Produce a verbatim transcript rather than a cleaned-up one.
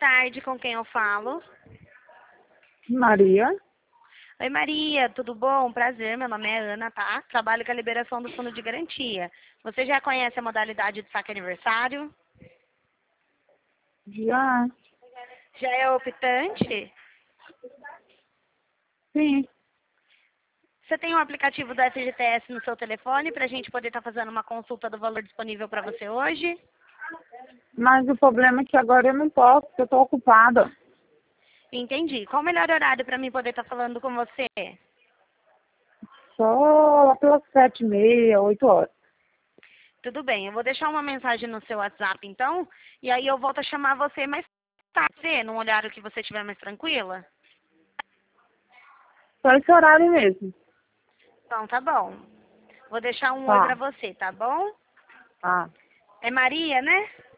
tarde, com quem eu falo? Maria? Oi, Maria, tudo bom? Prazer, meu nome é Ana, tá? Trabalho com a liberação do fundo de garantia. Você já conhece a modalidade de saque aniversário? Já? Já é optante? Sim. Você tem um aplicativo do F G T S no seu telefone para a gente poder estar fazendo uma consulta do valor disponível para você hoje? Mas o problema é que agora eu não posso, porque eu estou ocupada. Entendi. Qual o melhor horário para mim poder estar falando com você? Só lá pelas sete e meia, oito horas. Tudo bem, eu vou deixar uma mensagem no seu WhatsApp então, e aí eu volto a chamar você mais tarde, num horário que você estiver mais tranquila? Só esse horário mesmo. Então tá bom. Vou deixar um oi Tá, pra você, tá bom? tá. É Maria, né?